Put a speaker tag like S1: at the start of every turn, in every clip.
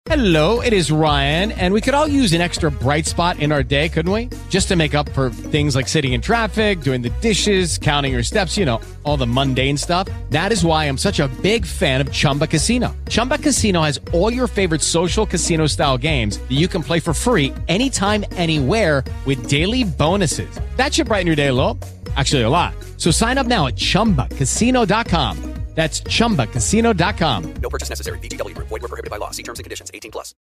S1: Hello, it is Ryan, and we could all use an extra bright spot in our day, couldn't we? Just to make up for things like sitting in traffic, doing the dishes, counting your steps, you know, all the mundane stuff. That is why I'm such a big fan of Chumba Casino. Chumba Casino has all your favorite social casino-style games that you can play for free anytime, anywhere with daily bonuses. That should brighten your day a little. Actually, a lot. So sign up now at ChumbaCasino.com. That's ChumbaCasino.com.
S2: No purchase necessary. VGW Group. Void where prohibited by law. See terms and conditions. 18+.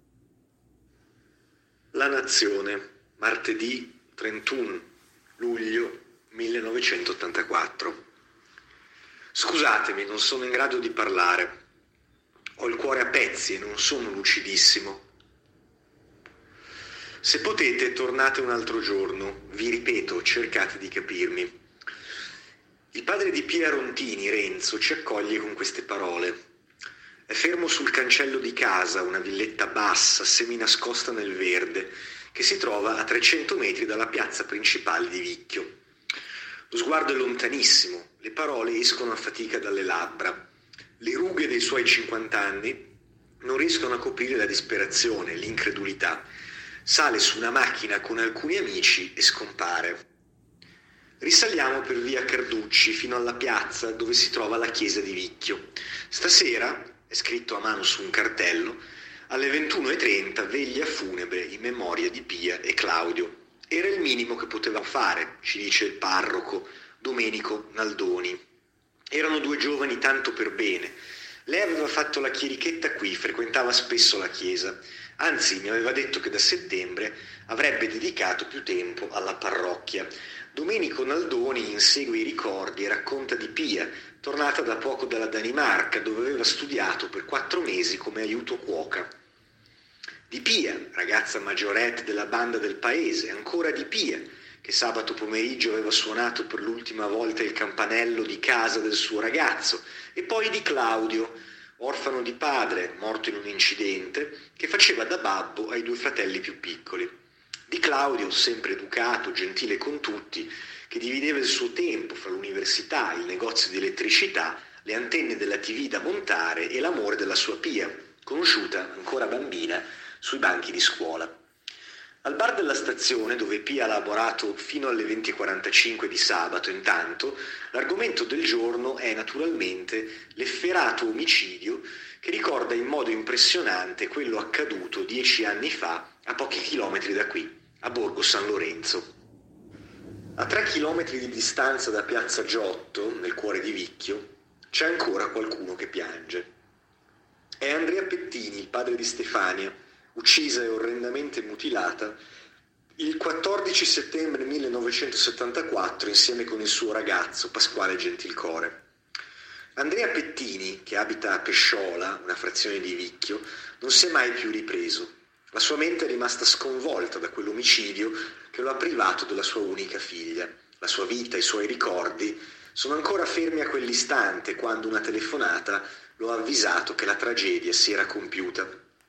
S3: La Nazione, martedì 31 luglio 1984. Scusatemi, non sono in grado di parlare. Ho il cuore a pezzi e non sono lucidissimo. Se potete, tornate un altro giorno. Vi ripeto, cercate di capirmi. Il padre di Pia Rontini, Renzo, ci accoglie con queste parole. È fermo sul cancello di casa, una villetta bassa, seminascosta nel verde, che si trova a 300 metri dalla piazza principale di Vicchio. Lo sguardo è lontanissimo, le parole escono a fatica dalle labbra. Le rughe dei suoi 50 anni non riescono a coprire la disperazione, l'incredulità. Sale su una macchina con alcuni amici e scompare. Risaliamo per via Carducci fino alla piazza dove si trova la chiesa di Vicchio. Stasera, è scritto a mano su un cartello, alle 21:30 veglia funebre in memoria di Pia e Claudio. Era il minimo che poteva fare, ci dice il parroco Domenico Naldoni. Erano due giovani tanto per bene. Lei aveva fatto la chierichetta qui, frequentava spesso la chiesa. Anzi, mi aveva detto che da settembre avrebbe dedicato più tempo alla parrocchia. Domenico Naldoni insegue i ricordi e racconta di Pia, tornata da poco dalla Danimarca, dove aveva studiato per 4 mesi come aiuto cuoca. Di Pia, ragazza maggiorette della banda del paese, ancora di Pia, che sabato pomeriggio aveva suonato per l'ultima volta il campanello di casa del suo ragazzo, e poi di Claudio, orfano di padre, morto in un incidente, che faceva da babbo ai 2 fratelli più piccoli. Di Claudio, sempre educato, gentile con tutti, che divideva il suo tempo fra l'università, il negozio di elettricità, le antenne della TV da montare e l'amore della sua Pia, conosciuta ancora bambina sui banchi di scuola. Al bar della stazione, dove Pia ha lavorato fino alle 20:45 di sabato, intanto, l'argomento del giorno è naturalmente l'efferato omicidio che ricorda in modo impressionante quello accaduto 10 anni fa a pochi chilometri da qui, a Borgo San Lorenzo. A 3 chilometri di distanza da Piazza Giotto, nel cuore di Vicchio, c'è ancora qualcuno che piange. È Andrea Pettini, il padre di Stefania, uccisa e orrendamente mutilata il 14 settembre 1974 insieme con il suo ragazzo Pasquale Gentilcore. Andrea Pettini, che abita a Pesciola, una frazione di Vicchio, non si è mai più ripreso. La sua mente è rimasta sconvolta da quell'omicidio che lo ha privato della sua unica figlia. La sua vita, i suoi ricordi sono ancora fermi a quell'istante quando una telefonata lo ha avvisato che la tragedia si era compiuta.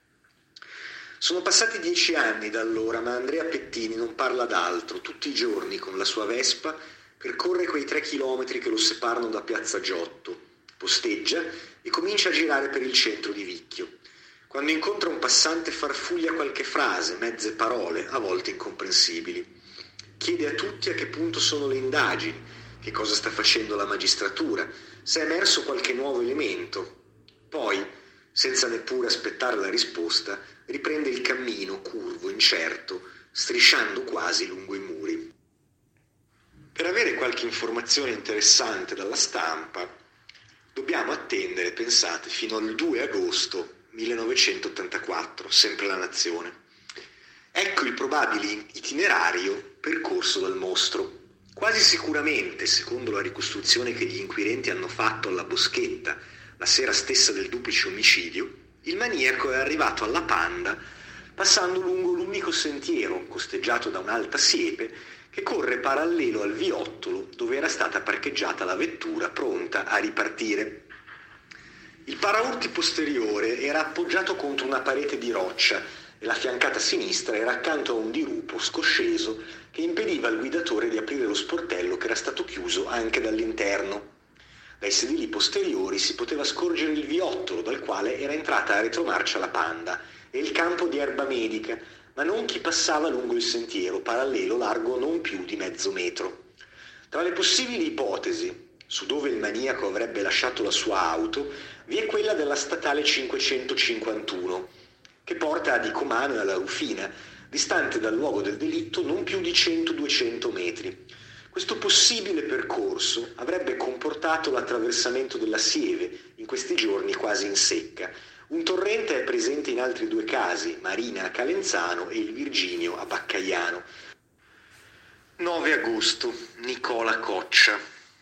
S3: Sono passati 10 anni da allora, ma Andrea Pettini non parla d'altro. Tutti i giorni con la sua Vespa percorre quei 3 chilometri che lo separano da Piazza Giotto, posteggia e comincia a girare per il centro di Vicchio. Quando incontra un passante farfuglia qualche frase, mezze parole, a volte incomprensibili. Chiede a tutti a che punto sono le indagini, che cosa sta facendo la magistratura, se è emerso qualche nuovo elemento. Poi, senza neppure aspettare la risposta, riprende il cammino curvo, incerto, strisciando quasi lungo i muri. Per avere qualche informazione interessante dalla stampa, dobbiamo attendere, pensate, fino al 2 agosto 1984, sempre La Nazione. Ecco il probabile itinerario percorso dal mostro. Quasi sicuramente, secondo la ricostruzione che gli inquirenti hanno fatto alla Boschetta la sera stessa del duplice omicidio, il maniaco è arrivato alla Panda passando lungo l'unico sentiero, costeggiato da un'alta siepe, che corre parallelo al viottolo dove era stata parcheggiata la vettura pronta a ripartire. Il paraurti posteriore era appoggiato contro una parete di roccia e la fiancata sinistra era accanto a un dirupo scosceso che impediva al guidatore di aprire lo sportello che era stato chiuso anche dall'interno. Dai sedili posteriori si poteva scorgere il viottolo dal quale era entrata a retromarcia la Panda e il campo di erba medica, ma non chi passava lungo il sentiero, parallelo largo non più di mezzo metro. Tra le possibili ipotesi su dove il maniaco avrebbe lasciato la sua auto vi è quella della statale 551, che porta a Dicomano e alla Rufina, distante dal luogo del delitto non più di 100-200 metri. Questo possibile percorso avrebbe comportato l'attraversamento della Sieve, in questi giorni quasi in secca. Un torrente è presente in altri due casi, Marina a Calenzano e il Virginio a Baccaiano. 9 agosto, Nicola Coccia.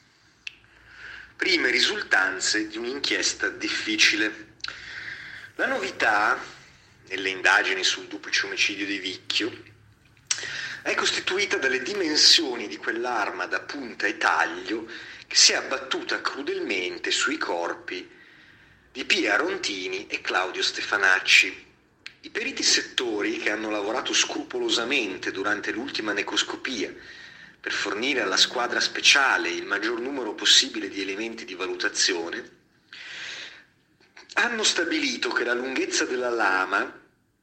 S3: Prime risultanze di un'inchiesta difficile. La novità, nelle indagini sul duplice omicidio di Vicchio, è costituita dalle dimensioni di quell'arma da punta e taglio che si è abbattuta crudelmente sui corpi di Pia Rontini e Claudio Stefanacci. I periti settori, che hanno lavorato scrupolosamente durante l'ultima necroscopia per fornire alla squadra speciale il maggior numero possibile di elementi di valutazione, hanno stabilito che la lunghezza della lama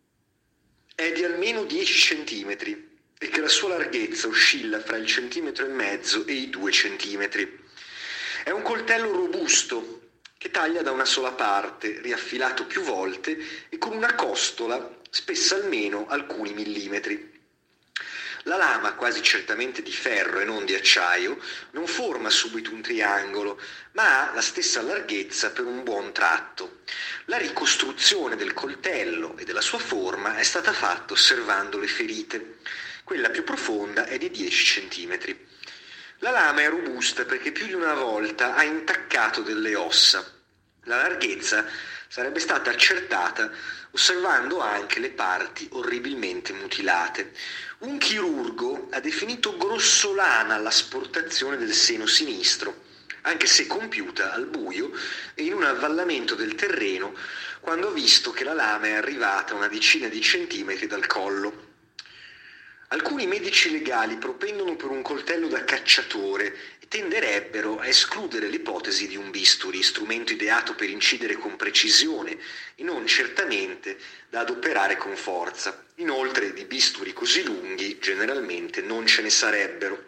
S3: è di almeno 10 centimetri e che la sua larghezza oscilla fra il 1,5 centimetri e i 2 centimetri. È un coltello robusto che taglia da una sola parte, riaffilato più volte e con una costola spessa almeno alcuni millimetri. La lama, quasi certamente di ferro e non di acciaio, non forma subito un triangolo, ma ha la stessa larghezza per un buon tratto. La ricostruzione del coltello e della sua forma è stata fatta osservando le ferite. Quella più profonda è di 10 centimetri. La lama è robusta perché più di una volta ha intaccato delle ossa. La larghezza sarebbe stata accertata osservando anche le parti orribilmente mutilate. Un chirurgo ha definito grossolana l'asportazione del seno sinistro, anche se compiuta al buio e in un avvallamento del terreno, quando ha visto che la lama è arrivata a una decina di centimetri dal collo. Alcuni medici legali propendono per un coltello da cacciatore e tenderebbero a escludere l'ipotesi di un bisturi, strumento ideato per incidere con precisione e non certamente da adoperare con forza. Inoltre, di bisturi così lunghi generalmente non ce ne sarebbero.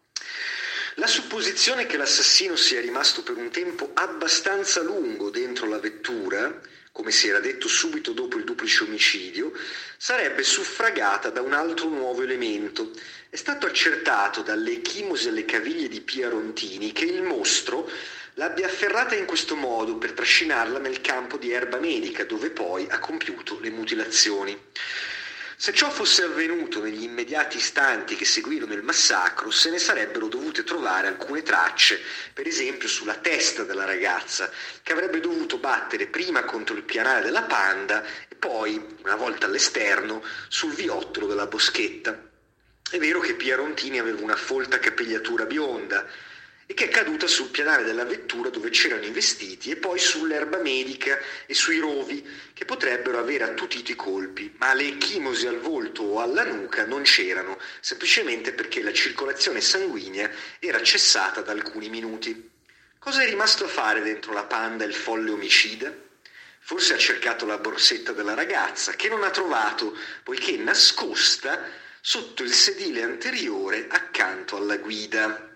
S3: La supposizione che l'assassino sia rimasto per un tempo abbastanza lungo dentro la vettura, come si era detto subito dopo il duplice omicidio, sarebbe suffragata da un altro nuovo elemento. È stato accertato dalle ecchimosi alle caviglie di Pia Rontini che il mostro l'abbia afferrata in questo modo per trascinarla nel campo di erba medica, dove poi ha compiuto le mutilazioni. Se ciò fosse avvenuto negli immediati istanti che seguirono il massacro, se ne sarebbero dovute trovare alcune tracce, per esempio sulla testa della ragazza, che avrebbe dovuto battere prima contro il pianale della Panda e poi, una volta all'esterno, sul viottolo della boschetta. È vero che Pia Rontini aveva una folta capigliatura bionda e che è caduta sul pianale della vettura dove c'erano i vestiti e poi sull'erba medica e sui rovi che potrebbero aver attutito i colpi, ma le ecchimosi al volto o alla nuca non c'erano, semplicemente perché la circolazione sanguigna era cessata da alcuni minuti. Cosa è rimasto a fare dentro la Panda il folle omicida? Forse ha cercato la borsetta della ragazza, che non ha trovato, poiché nascosta sotto il sedile anteriore accanto alla guida.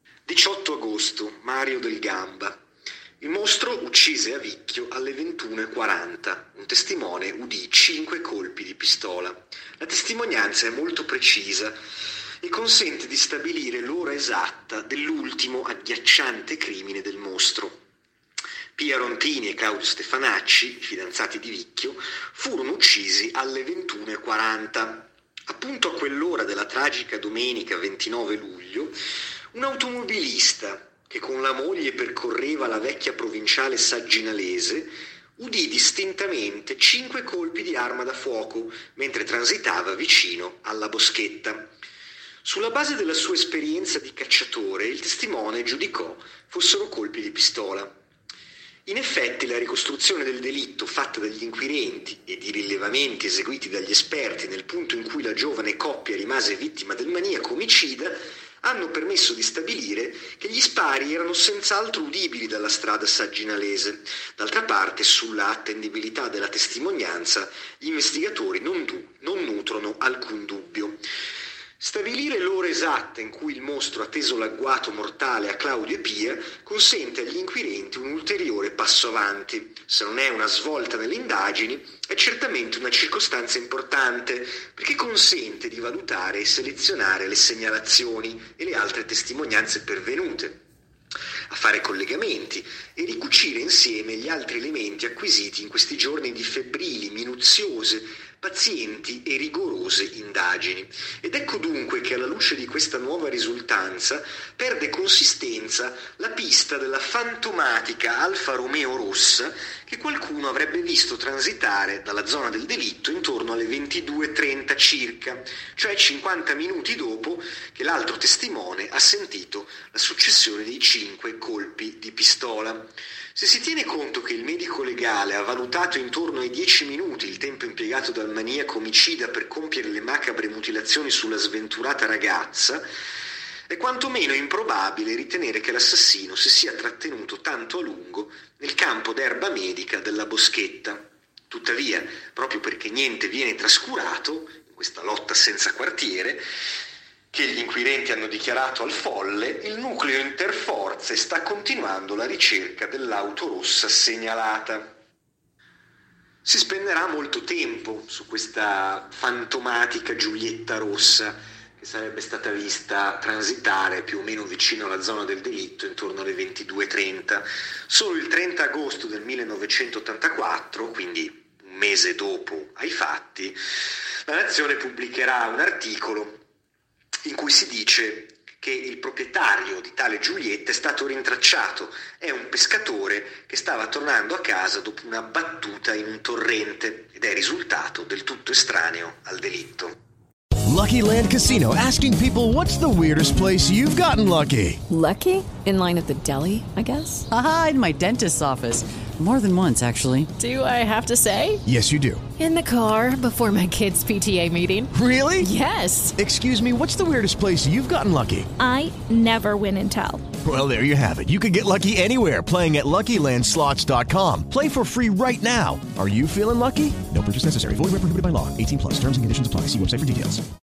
S3: 18 agosto, Mario del Gamba. Il mostro uccise a Vicchio alle 21:40. Un testimone udì 5 colpi di pistola. La testimonianza è molto precisa e consente di stabilire l'ora esatta dell'ultimo agghiacciante crimine del mostro. Pia Rontini e Claudio Stefanacci, fidanzati di Vicchio, furono uccisi alle 21:40. Appunto a quell'ora della tragica domenica 29 luglio, un automobilista che con la moglie percorreva la vecchia provinciale sagginalese udì distintamente 5 colpi di arma da fuoco mentre transitava vicino alla boschetta. Sulla base della sua esperienza di cacciatore, il testimone giudicò fossero colpi di pistola. In effetti la ricostruzione del delitto fatta dagli inquirenti ed i rilevamenti eseguiti dagli esperti nel punto in cui la giovane coppia rimase vittima del maniaco omicida hanno permesso di stabilire che gli spari erano senz'altro udibili dalla strada sagginalese. D'altra parte, sulla attendibilità della testimonianza, gli investigatori non nutrono alcun dubbio. Stabilire l'ora esatta in cui il mostro ha teso l'agguato mortale a Claudio e Pia consente agli inquirenti un ulteriore passo avanti. Se non è una svolta nelle indagini, è certamente una circostanza importante, perché consente di valutare e selezionare le segnalazioni e le altre testimonianze pervenute, a fare collegamenti e ricucire insieme gli altri elementi acquisiti in questi giorni di febbrili, minuziose, pazienti e rigorose indagini. Ed ecco dunque che alla luce di questa nuova risultanza perde consistenza la pista della fantomatica Alfa Romeo rossa che qualcuno avrebbe visto transitare dalla zona del delitto intorno alle 22:30 circa, cioè 50 minuti dopo che l'altro testimone ha sentito la successione dei 5 colpi di pistola. Se si tiene conto che il medico legale ha valutato intorno ai 10 minuti il tempo impiegato dal maniaco omicida per compiere le macabre mutilazioni sulla sventurata ragazza, è quantomeno improbabile ritenere che l'assassino si sia trattenuto tanto a lungo nel campo d'erba medica della Boschetta. Tuttavia, proprio perché niente viene trascurato in questa lotta senza quartiere, che gli inquirenti hanno dichiarato al folle, il nucleo interforze sta continuando la ricerca dell'auto rossa segnalata. Si spenderà molto tempo su questa fantomatica Giulietta rossa, che sarebbe stata vista transitare più o meno vicino alla zona del delitto intorno alle 22:30. Solo il 30 agosto del 1984, quindi un mese dopo ai fatti, la Nazione pubblicherà un articolo in cui si dice che il proprietario di tale Giulietta è stato rintracciato. È un pescatore che stava tornando a casa dopo una battuta in un torrente ed è risultato del tutto estraneo al delitto.
S4: Lucky Land Casino, asking people, what's the weirdest place you've gotten lucky?
S5: Lucky? In line at the deli, I guess?
S6: Aha, in my dentist's office. More than once, actually.
S5: Do I have to say?
S4: Yes, you do.
S5: In the car before my kids' PTA meeting.
S4: Really?
S5: Yes.
S4: Excuse me, what's the weirdest place you've gotten lucky?
S7: I never win and tell.
S4: Well, there you have it. You can get lucky anywhere, playing at LuckyLandSlots.com. Play for free right now. Are you feeling lucky? No purchase necessary. Void where prohibited by law. 18+. Terms and conditions apply. See website for details.